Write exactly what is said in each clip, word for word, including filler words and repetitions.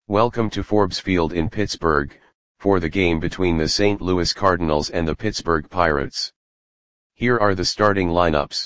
Welcome to Forbes Field in Pittsburgh, for the game between the Saint Louis Cardinals and the Pittsburgh Pirates. Here are the starting lineups.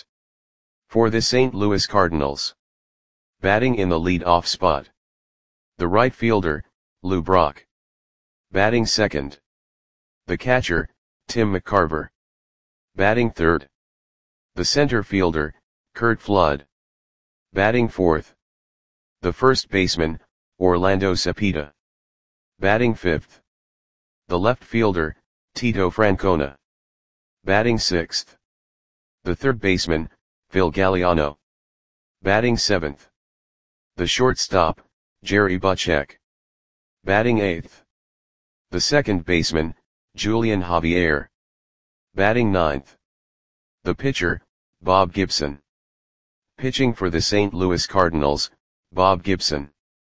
For the Saint Louis Cardinals. Batting in the lead-off spot. The right fielder, Lou Brock. Batting second. The catcher, Tim McCarver. Batting third. The center fielder, Curt Flood. Batting fourth. The first baseman, Orlando Cepeda. Batting fifth. The left fielder, Tito Francona. Batting sixth. The third baseman, Phil Galliano. Batting seventh. The shortstop, Jerry Butchek. Batting eighth. The second baseman, Julian Javier. Batting ninth. The pitcher, Bob Gibson. Pitching for the Saint Louis Cardinals, Bob Gibson.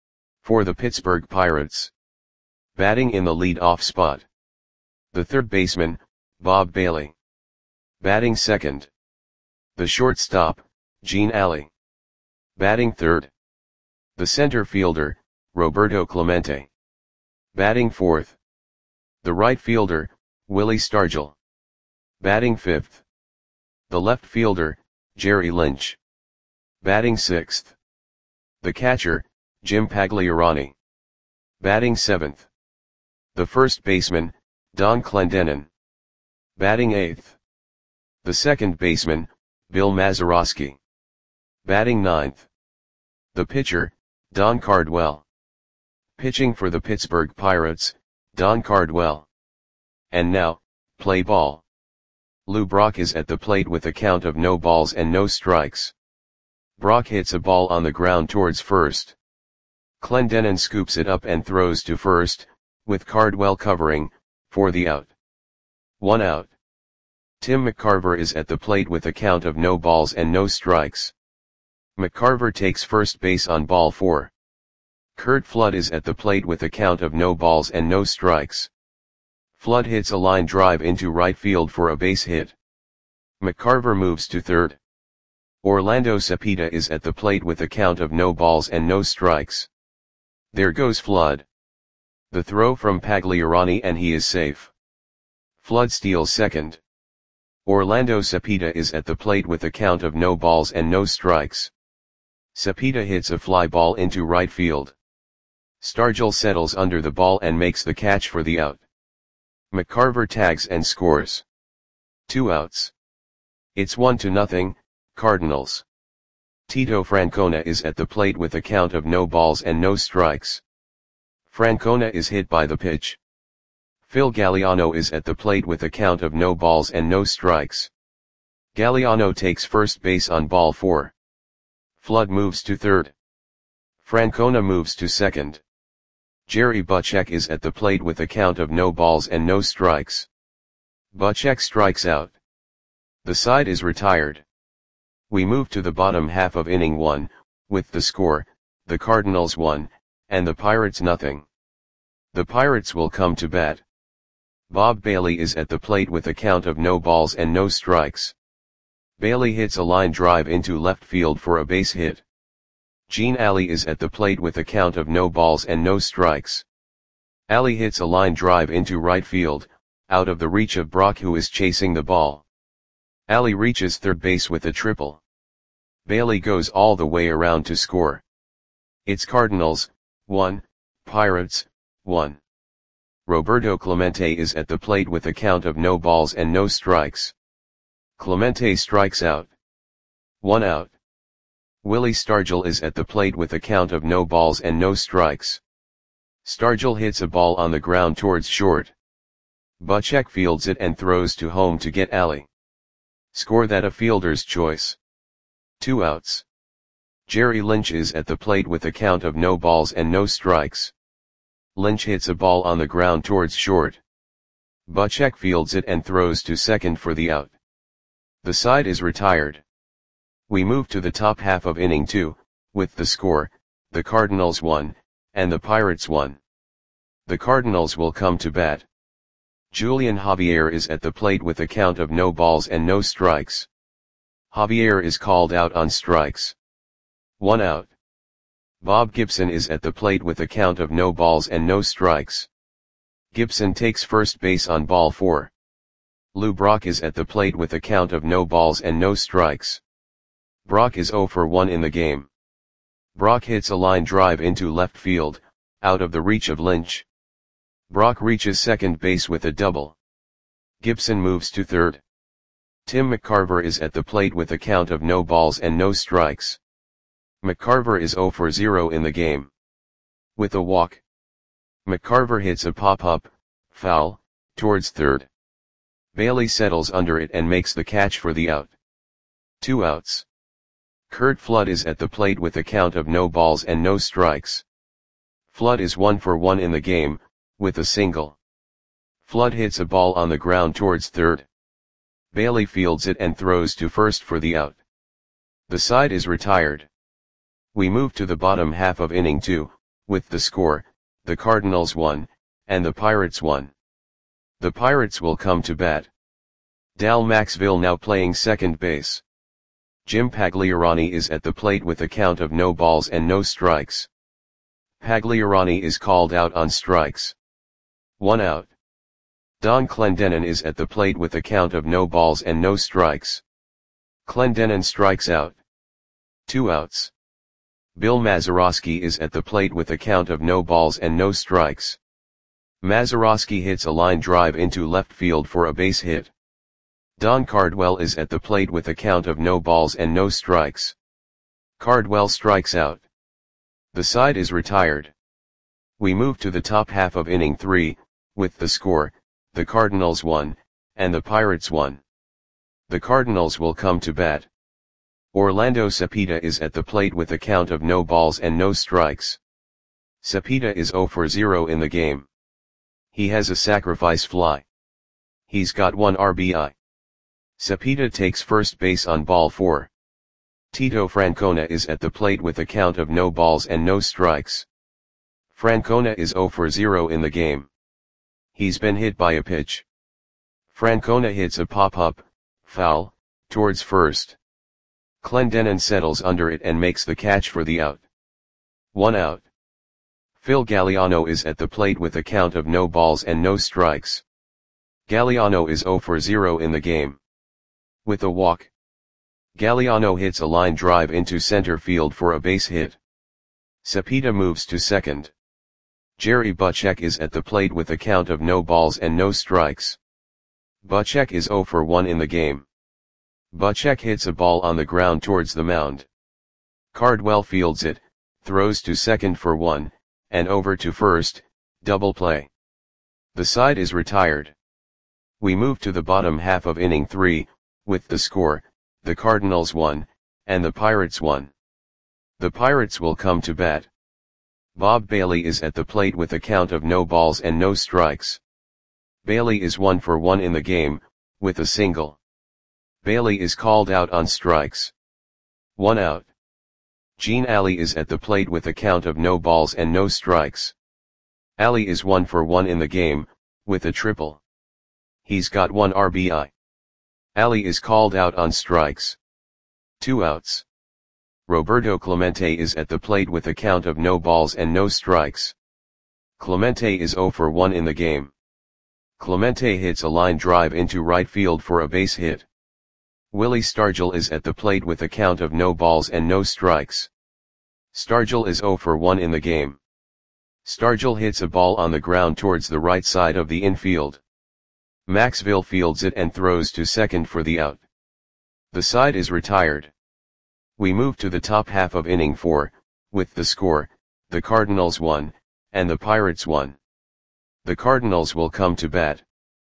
For the Pittsburgh Pirates. Batting in the lead-off spot. The third baseman, Bob Bailey. Batting second. The shortstop, Gene Alley. Batting third. The center fielder, Roberto Clemente. Batting fourth. The right fielder, Willie Stargell. Batting fifth. The left fielder, Jerry Lynch. Batting sixth. The catcher, Jim Pagliarani. Batting seventh. The first baseman, Don Clendenon. Batting eighth. The second baseman, Bill Mazeroski. Batting ninth. The pitcher, Don Cardwell. Pitching for the Pittsburgh Pirates, Don Cardwell. And now, play ball. Lou Brock is at the plate with a count of no balls and no strikes. Brock hits a ball on the ground towards first. Clendenon scoops it up and throws to first, with Cardwell covering, for the out. One out. Tim McCarver is at the plate with a count of no balls and no strikes. McCarver takes first base on ball four. Curt Flood is at the plate with a count of no balls and no strikes. Flood hits a line drive into right field for a base hit. McCarver moves to third. Orlando Cepeda is at the plate with a count of no balls and no strikes. There goes Flood. The throw from Pagliarani and he is safe. Flood steals second. Orlando Cepeda is at the plate with a count of no balls and no strikes. Cepeda hits a fly ball into right field. Stargell settles under the ball and makes the catch for the out. McCarver tags and scores. Two outs. It's one to nothing, Cardinals. Tito Francona is at the plate with a count of no balls and no strikes. Francona is hit by the pitch. Phil Galliano is at the plate with a count of no balls and no strikes. Galliano takes first base on ball four. Flood moves to third. Francona moves to second. Jerry Butchek is at the plate with a count of no balls and no strikes. Butchek strikes out. The side is retired. We move to the bottom half of inning one, with the score, the Cardinals one, and the Pirates nothing. The Pirates will come to bat. Bob Bailey is at the plate with a count of no balls and no strikes. Bailey hits a line drive into left field for a base hit. Gene Alley is at the plate with a count of no balls and no strikes. Alley hits a line drive into right field, out of the reach of Brock who is chasing the ball. Alley reaches third base with a triple. Bailey goes all the way around to score. It's Cardinals, one, Pirates, one. Roberto Clemente is at the plate with a count of no balls and no strikes. Clemente strikes out. One out. Willie Stargell is at the plate with a count of no balls and no strikes. Stargell hits a ball on the ground towards short. Butchek fields it and throws to home to get Alley. Score that a fielder's choice. Two outs. Jerry Lynch is at the plate with a count of no balls and no strikes. Lynch hits a ball on the ground towards short. Butchek fields it and throws to second for the out. The side is retired. We move to the top half of inning two, with the score, the Cardinals one, and the Pirates one. The Cardinals will come to bat. Julian Javier is at the plate with a count of no balls and no strikes. Javier is called out on strikes. One out. Bob Gibson is at the plate with a count of no balls and no strikes. Gibson takes first base on ball four. Lou Brock is at the plate with a count of no balls and no strikes. Brock is zero for one in the game. Brock hits a line drive into left field, out of the reach of Lynch. Brock reaches second base with a double. Gibson moves to third. Tim McCarver is at the plate with a count of no balls and no strikes. McCarver is zero for zero in the game. With a walk, McCarver hits a pop-up, foul, towards third. Bailey settles under it and makes the catch for the out. Two outs. Curt Flood is at the plate with a count of no balls and no strikes. Flood is one for one in the game, with a single. Flood hits a ball on the ground towards third. Bailey fields it and throws to first for the out. The side is retired. We move to the bottom half of inning two, with the score, the Cardinals won, and the Pirates won. The Pirates will come to bat. Dal Maxville now playing second base. Jim Pagliarani is at the plate with a count of no balls and no strikes. Pagliarani is called out on strikes. One out. Don Clendenon is at the plate with a count of no balls and no strikes. Clendenon strikes out. Two outs. Bill Mazeroski is at the plate with a count of no balls and no strikes. Mazeroski hits a line drive into left field for a base hit. Don Cardwell is at the plate with a count of no balls and no strikes. Cardwell strikes out. The side is retired. We move to the top half of inning three, with the score, the Cardinals won, and the Pirates won. The Cardinals will come to bat. Orlando Cepeda is at the plate with a count of no balls and no strikes. Cepeda is zero for zero in the game. He has a sacrifice fly. He's got one R B I. Cepeda takes first base on ball four. Tito Francona is at the plate with a count of no balls and no strikes. Francona is zero for zero in the game. He's been hit by a pitch. Francona hits a pop-up, foul, towards first. Clendenon settles under it and makes the catch for the out. One out. Phil Galliano is at the plate with a count of no balls and no strikes. Galliano is zero for zero in the game. With a walk, Galliano hits a line drive into center field for a base hit. Cepeda moves to second. Jerry Butchek is at the plate with a count of no balls and no strikes. Butchek is zero for one in the game. Butchek hits a ball on the ground towards the mound. Cardwell fields it, throws to second for one, and over to first, double play. The side is retired. We move to the bottom half of inning three, with the score, the Cardinals won, and the Pirates won. The Pirates will come to bat. Bob Bailey is at the plate with a count of no balls and no strikes. Bailey is one for one in the game, with a single. Bailey is called out on strikes. One out. Gene Alley is at the plate with a count of no balls and no strikes. Alley is one for one in the game, with a triple. He's got one R B I. Alley is called out on strikes. Two outs. Roberto Clemente is at the plate with a count of no balls and no strikes. Clemente is zero for one in the game. Clemente hits a line drive into right field for a base hit. Willie Stargell is at the plate with a count of no balls and no strikes. Stargell is zero for one in the game. Stargell hits a ball on the ground towards the right side of the infield. Maxville fields it and throws to second for the out. The side is retired. We move to the top half of inning four, with the score, the Cardinals won, and the Pirates won. The Cardinals will come to bat.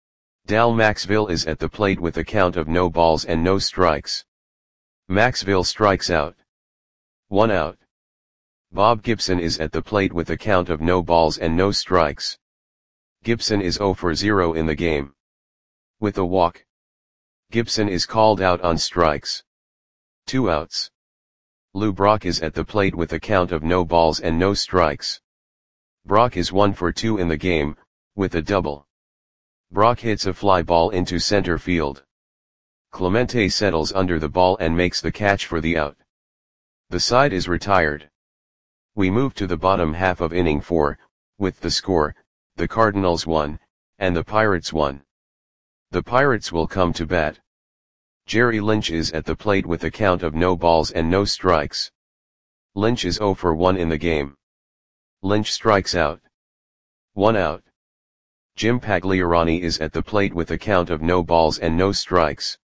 Dal Maxville is at the plate with a count of no balls and no strikes. Maxville strikes out. One out. Bob Gibson is at the plate with a count of no balls and no strikes. Gibson is zero for zero in the game. With a walk, Gibson is called out on strikes. Two outs. Lou Brock is at the plate with a count of no balls and no strikes. Brock is one for two in the game, with a double. Brock hits a fly ball into center field. Clemente settles under the ball and makes the catch for the out. The side is retired. We move to the bottom half of inning four, with the score, the Cardinals one, and the Pirates one. The Pirates will come to bat. Jerry Lynch is at the plate with a count of no balls and no strikes. Lynch is oh for one in the game. Lynch strikes out. One out. Jim Pagliarani is at the plate with a count of no balls and no strikes.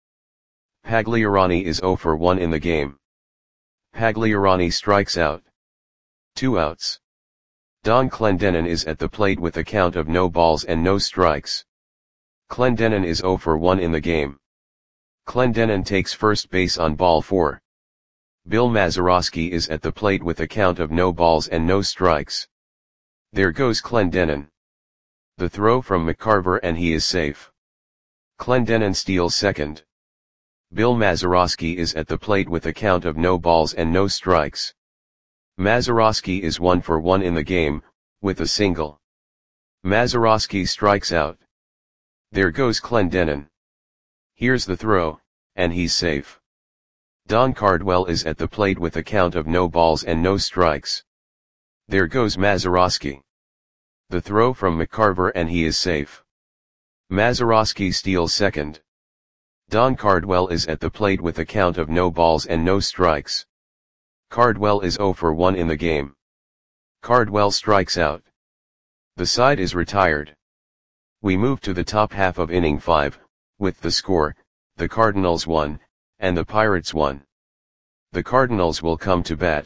Pagliarani is oh for one in the game. Pagliarani strikes out. Two outs. Don Clendenon is at the plate with a count of no balls and no strikes. Clendenon is oh for one in the game. Clendenon takes first base on ball four. Bill Mazeroski is at the plate with a count of no balls and no strikes. There goes Clendenon. The throw from McCarver and he is safe. Clendenon steals second. Bill Mazeroski is at the plate with a count of no balls and no strikes. Mazeroski is one for one in the game, with a single. Mazeroski strikes out. There goes Clendenon. Here's the throw, and he's safe. Don Cardwell is at the plate with a count of no balls and no strikes. There goes Mazeroski. The throw from McCarver and he is safe. Mazeroski steals second. Don Cardwell is at the plate with a count of no balls and no strikes. Cardwell is oh for one in the game. Cardwell strikes out. The side is retired. We move to the top half of inning five, with the score, the Cardinals one, and the Pirates one. The Cardinals will come to bat.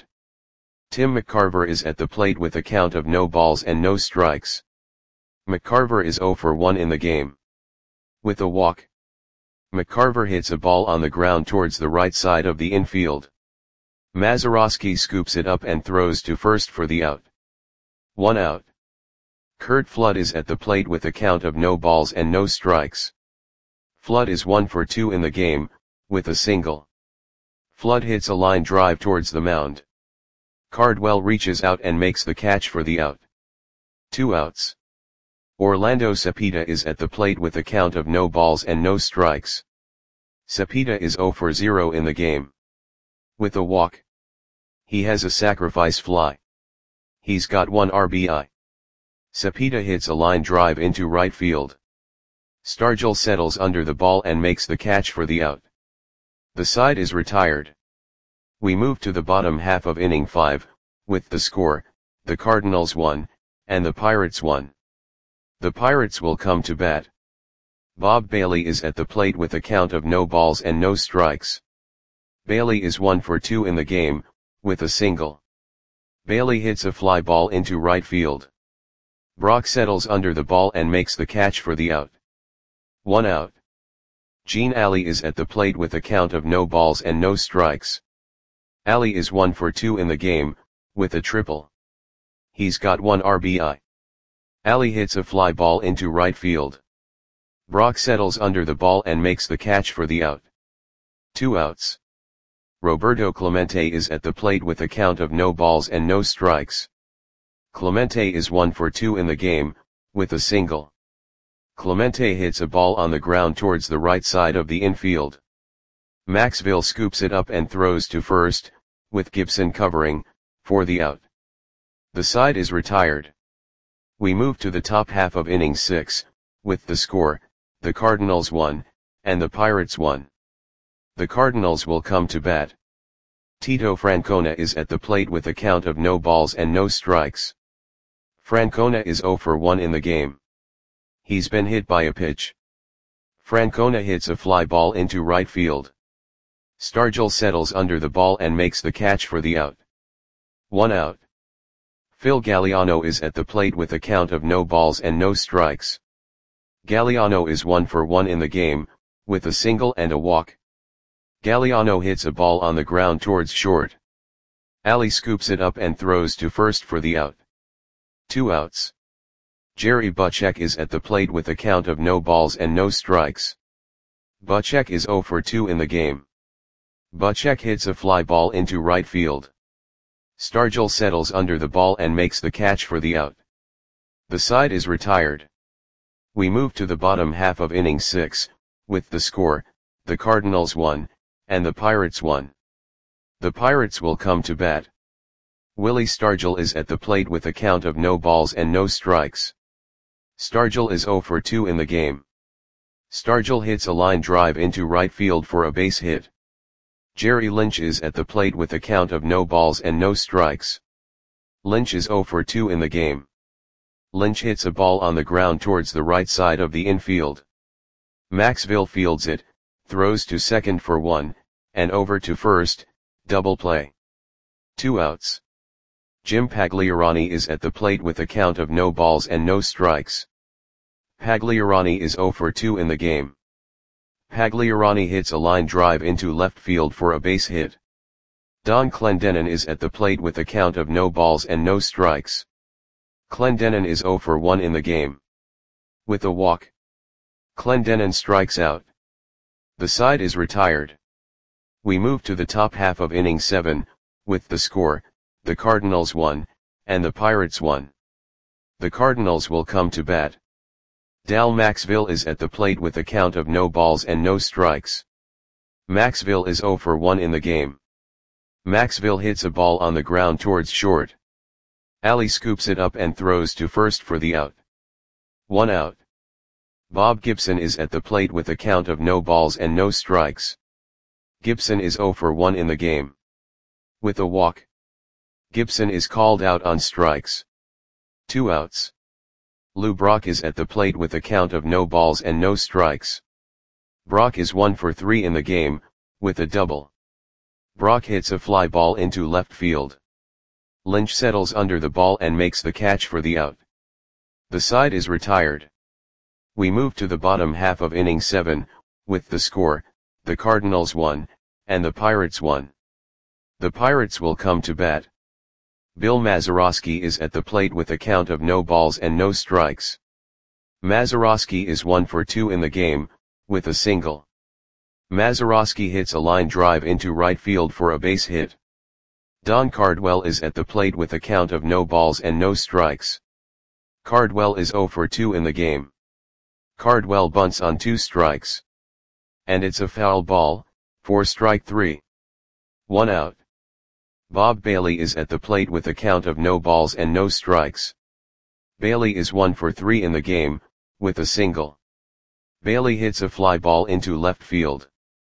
Tim McCarver is at the plate with a count of no balls and no strikes. McCarver is oh for one in the game. With a walk. McCarver hits a ball on the ground towards the right side of the infield. Mazeroski scoops it up and throws to first for the out. One out. Curt Flood is at the plate with a count of no balls and no strikes. Flood is one for two in the game, with a single. Flood hits a line drive towards the mound. Cardwell reaches out and makes the catch for the out. Two outs. Orlando Cepeda is at the plate with a count of no balls and no strikes. Cepeda is oh for zero in the game. With a walk. He has a sacrifice fly. He's got one R B I. Cepeda hits a line drive into right field. Stargell settles under the ball and makes the catch for the out. The side is retired. We move to the bottom half of inning five, with the score, the Cardinals one, and the Pirates one. The Pirates will come to bat. Bob Bailey is at the plate with a count of no balls and no strikes. Bailey is one for two in the game, with a single. Bailey hits a fly ball into right field. Brock settles under the ball and makes the catch for the out. One out. Gene Alley is at the plate with a count of no balls and no strikes. Alley is one for two in the game, with a triple. He's got one R B I. Alley hits a fly ball into right field. Brock settles under the ball and makes the catch for the out. Two outs. Roberto Clemente is at the plate with a count of no balls and no strikes. Clemente is one for two in the game, with a single. Clemente hits a ball on the ground towards the right side of the infield. Maxville scoops it up and throws to first, with Gibson covering, for the out. The side is retired. We move to the top half of inning six, with the score, the Cardinals one, and the Pirates one. The Cardinals will come to bat. Tito Francona is at the plate with a count of no balls and no strikes. Francona is oh for one in the game. He's been hit by a pitch. Francona hits a fly ball into right field. Stargell settles under the ball and makes the catch for the out. One out. Phil Galliano is at the plate with a count of no balls and no strikes. Galliano is one for one in the game, with a single and a walk. Galliano hits a ball on the ground towards short. Alley scoops it up and throws to first for the out. Two outs. Jerry Butchek is at the plate with a count of no balls and no strikes. Butchek is oh for two in the game. Butchek hits a fly ball into right field. Stargell settles under the ball and makes the catch for the out. The side is retired. We move to the bottom half of inning six, with the score, the Cardinals one, and the Pirates one. The Pirates will come to bat. Willie Stargell is at the plate with a count of no balls and no strikes. Stargell is zero for two in the game. Stargell hits a line drive into right field for a base hit. Jerry Lynch is at the plate with a count of no balls and no strikes. Lynch is zero for two in the game. Lynch hits a ball on the ground towards the right side of the infield. Maxville fields it, throws to second for one, and over to first, double play. Two outs. Jim Pagliarani is at the plate with a count of no balls and no strikes. Pagliarani is zero for two in the game. Pagliarani hits a line drive into left field for a base hit. Don Clendenon is at the plate with a count of no balls and no strikes. Clendenon is zero for one in the game. With a walk, Clendenon strikes out. The side is retired. We move to the top half of inning seven, with the score, the Cardinals won, and the Pirates won. The Cardinals will come to bat. Dal Maxville is at the plate with a count of no balls and no strikes. Maxville is zero for one in the game. Maxville hits a ball on the ground towards short. Ali scoops it up and throws to first for the out. One out. Bob Gibson is at the plate with a count of no balls and no strikes. Gibson is zero for one in the game. With a walk, Gibson is called out on strikes. Two outs. Lou Brock is at the plate with a count of no balls and no strikes. Brock is one for three in the game, with a double. Brock hits a fly ball into left field. Lynch settles under the ball and makes the catch for the out. The side is retired. We move to the bottom half of inning seven, with the score, the Cardinals won, and the Pirates won. The Pirates will come to bat. Bill Mazeroski is at the plate with a count of no balls and no strikes. Mazeroski is one for two in the game, with a single. Mazeroski hits a line drive into right field for a base hit. Don Cardwell is at the plate with a count of no balls and no strikes. Cardwell is zero for two in the game. Cardwell bunts on two strikes. And it's a foul ball, for strike three. One out. Bob Bailey is at the plate with a count of no balls and no strikes. Bailey is one for three in the game, with a single. Bailey hits a fly ball into left field.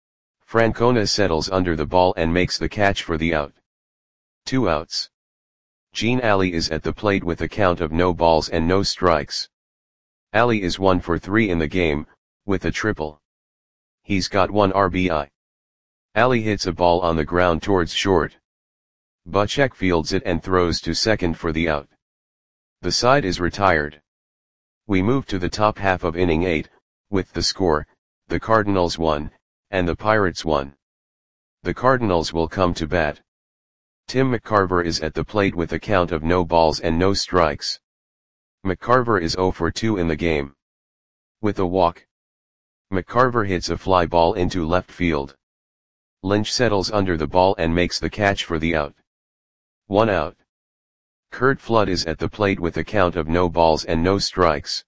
Francona settles under the ball and makes the catch for the out. Two outs. Gene Alley is at the plate with a count of no balls and no strikes. Alley is one for three in the game, with a triple. He's got one R B I. Alley hits a ball on the ground towards short. Butchek fields it and throws to second for the out. The side is retired. We move to the top half of inning eight, with the score, the Cardinals won, and the Pirates won. The Cardinals will come to bat. Tim McCarver is at the plate with a count of no balls and no strikes. McCarver is zero for two in the game. With a walk, McCarver hits a fly ball into left field. Lynch settles under the ball and makes the catch for the out. One out. Curt Flood is at the plate with a count of no balls and no strikes.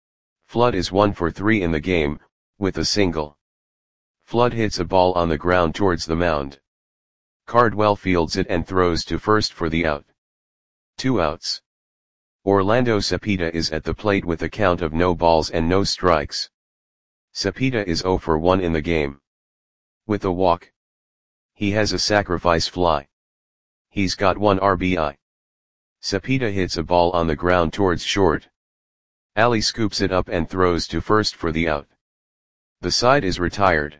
Flood is one for three in the game, with a single. Flood hits a ball on the ground towards the mound. Cardwell fields it and throws to first for the out. Two outs. Orlando Cepeda is at the plate with a count of no balls and no strikes. Cepeda is zero for one in the game. With a walk, he has a sacrifice fly. He's got one R B I. Cepeda hits a ball on the ground towards short. Alley scoops it up and throws to first for the out. The side is retired.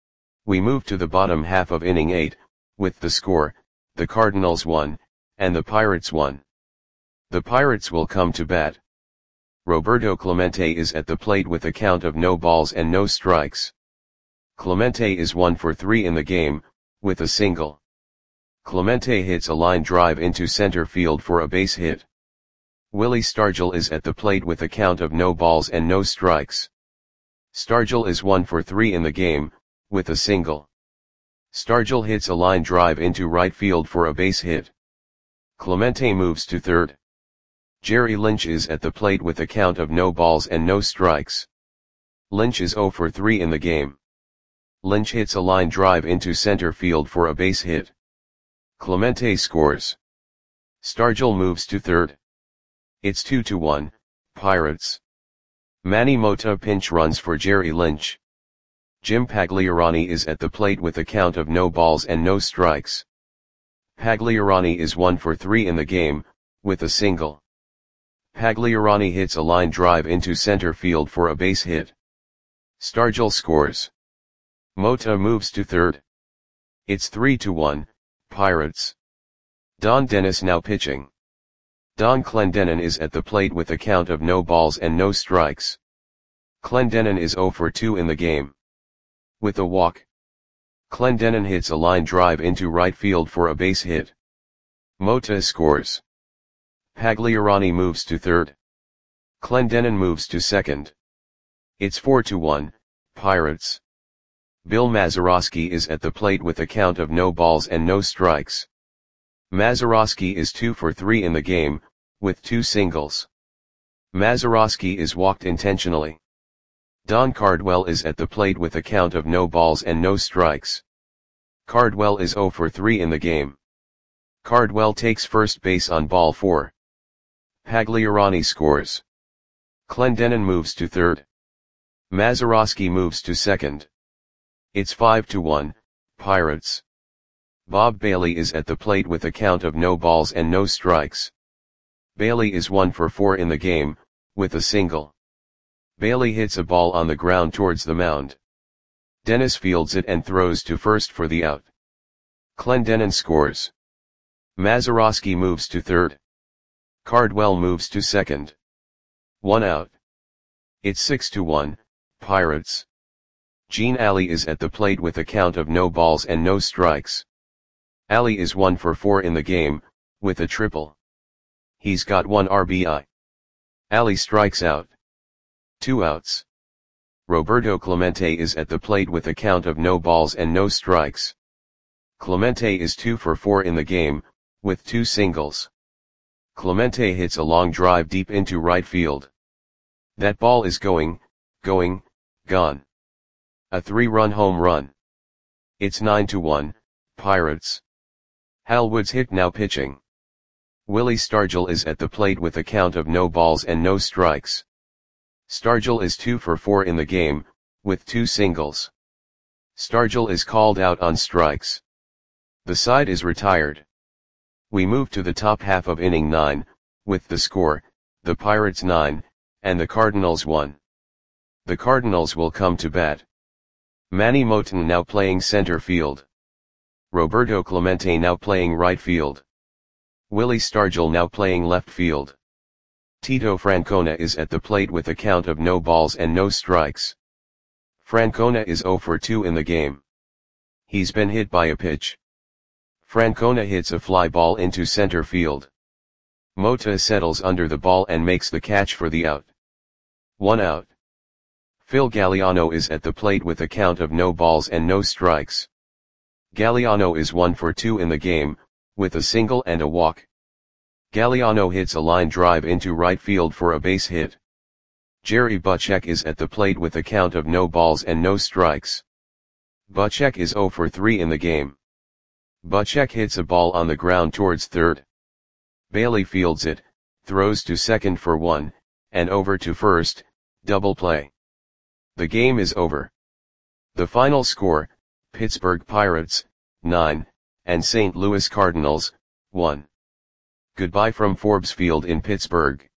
We move to the bottom half of inning eight, with the score, the Cardinals won, and the Pirates won. The Pirates will come to bat. Roberto Clemente is at the plate with a count of no balls and no strikes. Clemente is one for three in the game, with a single. Clemente hits a line drive into center field for a base hit. Willie Stargell is at the plate with a count of no balls and no strikes. Stargell is one for three in the game, with a single. Stargell hits a line drive into right field for a base hit. Clemente moves to third. Jerry Lynch is at the plate with a count of no balls and no strikes. Lynch is zero for three in the game. Lynch hits a line drive into center field for a base hit. Clemente scores. Stargell moves to third. It's two to one, Pirates. Manny Mota pinch runs for Jerry Lynch. Jim Pagliarani is at the plate with a count of no balls and no strikes. Pagliarani is one for three in the game, with a single. Pagliarani hits a line drive into center field for a base hit. Stargell scores. Mota moves to third. It's three to one, Pirates. Don Dennis now pitching. Don Clendenon is at the plate with a count of no balls and no strikes. Clendenon is zero for two in the game. With a walk. Clendenon hits a line drive into right field for a base hit. Mota scores. Pagliarani moves to third. Clendenon moves to second. It's four to one, Pirates. Bill Mazeroski is at the plate with a count of no balls and no strikes. Mazeroski is two for three in the game, with two singles. Mazeroski is walked intentionally. Don Cardwell is at the plate with a count of no balls and no strikes. Cardwell is zero for three in the game. Cardwell takes first base on ball four. Pagliarani scores. Clendenon moves to third. Mazeroski moves to second. It's five to one, Pirates. Bob Bailey is at the plate with a count of no balls and no strikes. Bailey is one for four in the game, with a single. Bailey hits a ball on the ground towards the mound. Dennis fields it and throws to first for the out. Clendenon scores. Mazeroski moves to third. Cardwell moves to second. One out. It's six to one, Pirates. Gene Alley is at the plate with a count of no balls and no strikes. Alley is one for four in the game, with a triple. He's got one R B I. Alley strikes out. Two outs. Roberto Clemente is at the plate with a count of no balls and no strikes. Clemente is two for four in the game, with two singles. Clemente hits a long drive deep into right field. That ball is going, going, gone. A three-run home run. It's nine to one, Pirates. Hal Woods hit now pitching. Willie Stargell is at the plate with a count of no balls and no strikes. Stargell is two for four in the game, with two singles. Stargell is called out on strikes. The side is retired. We move to the top half of inning nine, with the score, the Pirates nine, and the Cardinals one. The Cardinals will come to bat. Manny Moton now playing center field. Roberto Clemente now playing right field. Willie Stargell now playing left field. Tito Francona is at the plate with a count of no balls and no strikes. Francona is zero for two in the game. He's been hit by a pitch. Francona hits a fly ball into center field. Mota settles under the ball and makes the catch for the out. One out. Phil Galliano is at the plate with a count of no balls and no strikes. Galliano is one for two in the game, with a single and a walk. Galliano hits a line drive into right field for a base hit. Jerry Butchek is at the plate with a count of no balls and no strikes. Butchek is zero for three in the game. Butchek hits a ball on the ground towards third. Bailey fields it, throws to second for one, and over to first, double play. The game is over. The final score, Pittsburgh Pirates, nine, and Saint Louis Cardinals, one. Goodbye from Forbes Field in Pittsburgh.